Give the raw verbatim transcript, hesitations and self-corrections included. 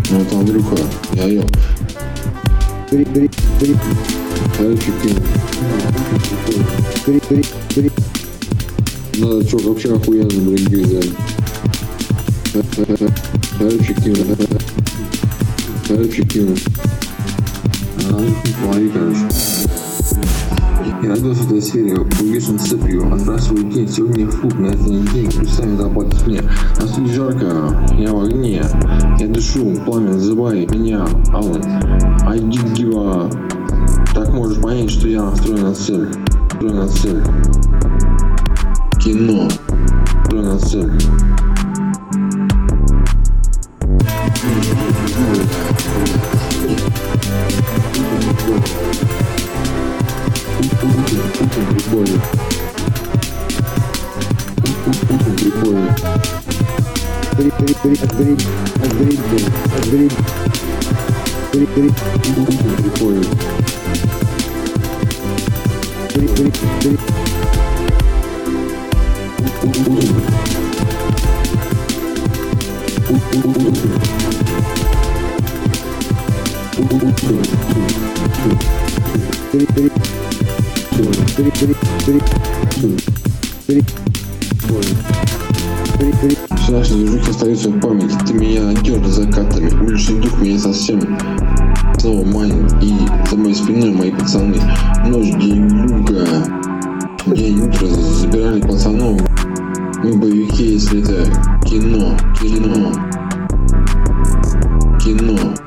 Ну это Андрюха, я ел. Короче, надо чё, вообще охуенно бренги взяли. Короче, кину. Короче, кину. А, лови, короче. Я надеюсь, что эта серия увешан цепью, отбрасываю день, сегодня в путь, на это не день, пусть сами заплатят мне. На суде жарко, я в огне, я дышу, пламя, называй меня, Алан, I did give a... Так можешь понять, что я настроен на цель, настроен на цель. Кино, настроен на цель. Прикольно. Прикольно. Прикольно. Вчерашние движухи остаются в памяти. Ты меня надер закатами. Уличный дух меня совсем снова манит. И за моей спиной мои пацаны. Ночь, день, люга. День, утро забирали пацанов. Мы боевики, если это кино. Кино. Кино.